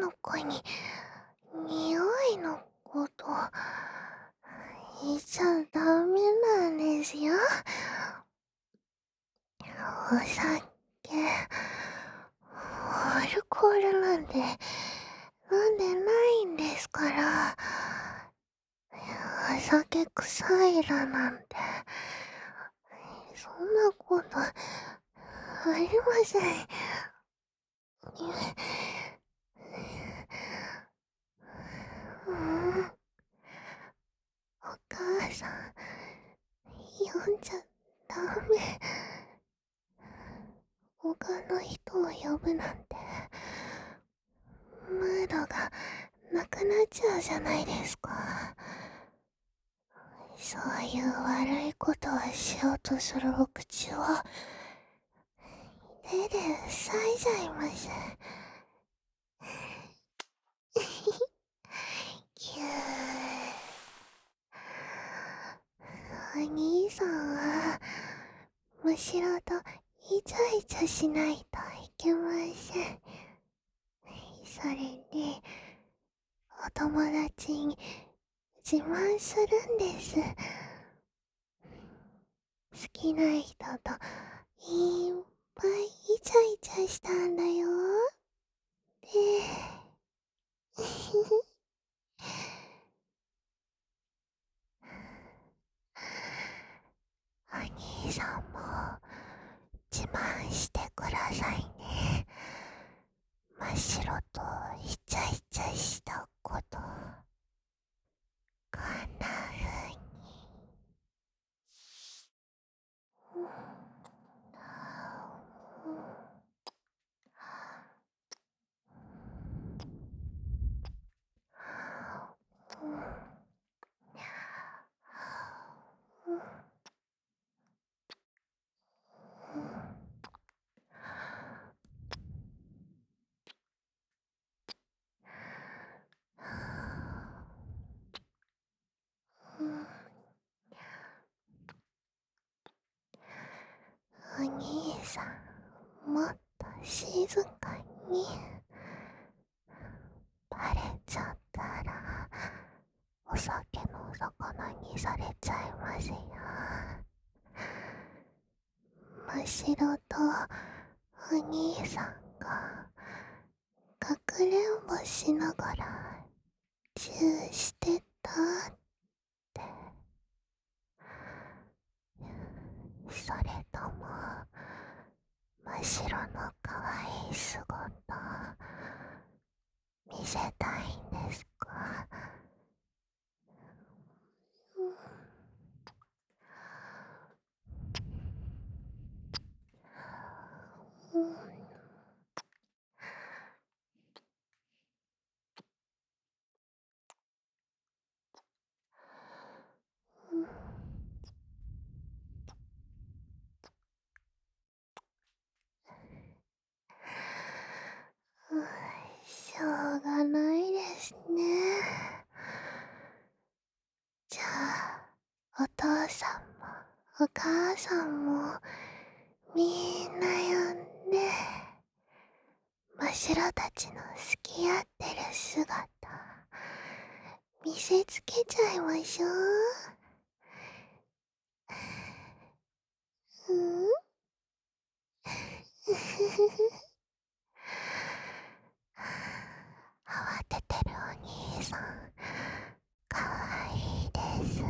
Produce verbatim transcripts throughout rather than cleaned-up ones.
の子に匂いのこと言っちゃダメなんですよ。お酒、アルコールなんて飲んでないんですから。お酒臭いだなんて、そんなことありません。うん、お母さん、呼んじゃダメ。他の人を呼ぶなんて、ムードがなくなっちゃうじゃないですか。そういう悪いことをしようとするお口を手で塞いじゃいます。ぎゅー。お兄さんはむしろとイチャイチャしないといけません。それでお友達に自慢するんです。好きな人といっぱいイチャイチャしたんだよってお兄さんも自慢してくださいね。真っ白とイチャイチャしたこと、こんな風に。お兄さん、もっと静かに。バレちゃったらお酒の魚にされちゃいますよ。むしろとお兄さんがかくれんぼしながらチューしてたって。それとも真っ白のかわいい姿見せたいんですか？うん、うん、しょうがないですね。じゃあお父さんもお母さんもみんな呼んで、真っ白たちの好き合ってる姿見せつけちゃいましょう。うん、慌ててるお兄さんかわいいです。うん、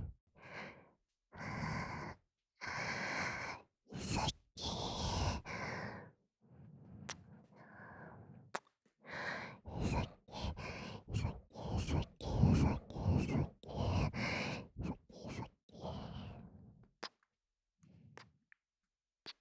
さっきさっきさっきさっきさっきさっきさっきさっき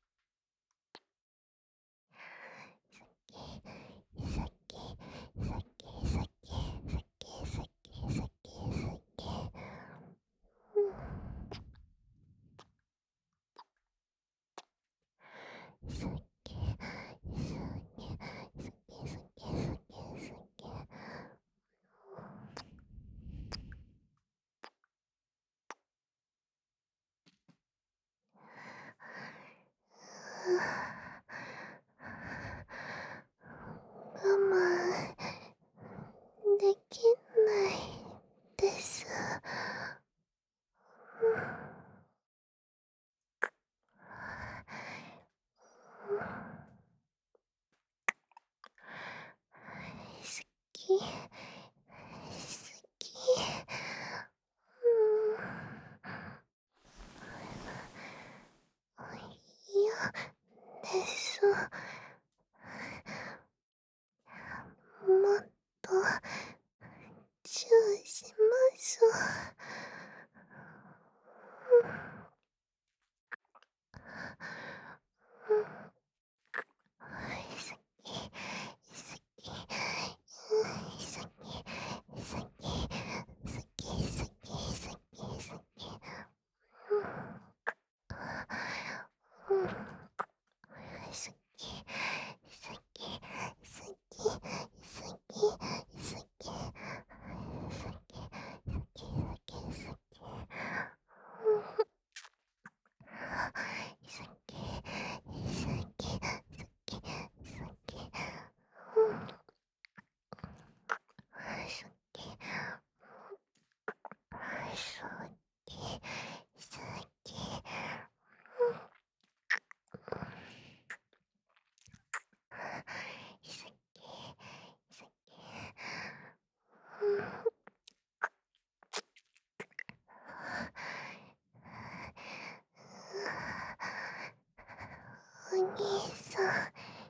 ょ。お兄さん、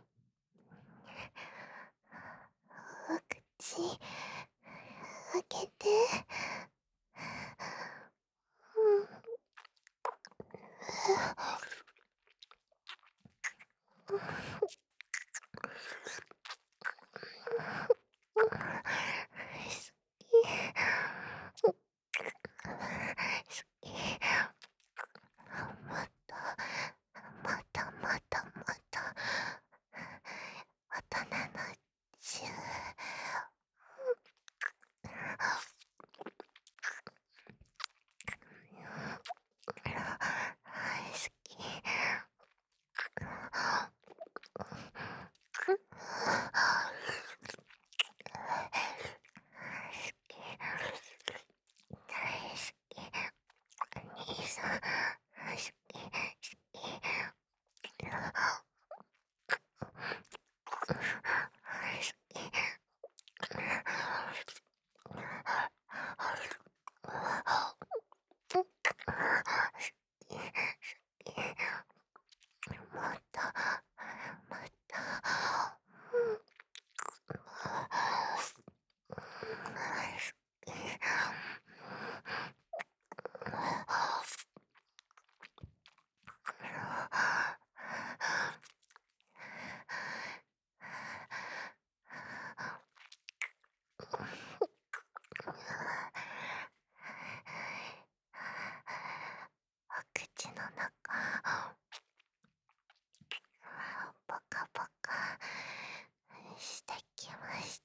お口開けて。うん。またまたまたまた大人のチュー。好き。大好き。お兄さん好き好き。好き。またまた。お口の中ポカポカしてきました。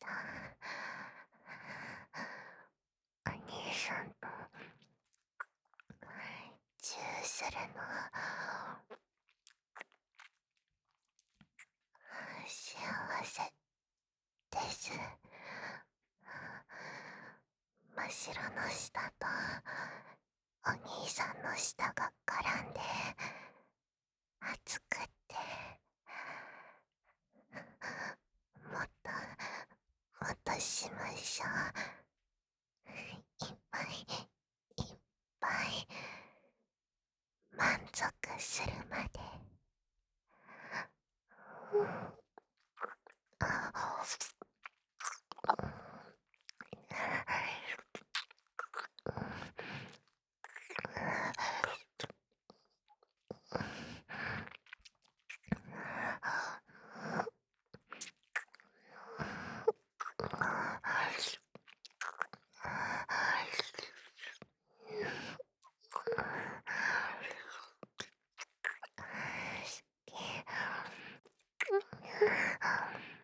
お兄さんとチューするの幸せです。真っ白の舌とお兄さんの舌が絡んで熱くって、もっともっとしましょう。いっぱいいっぱい満足するまで。うん。あ好き。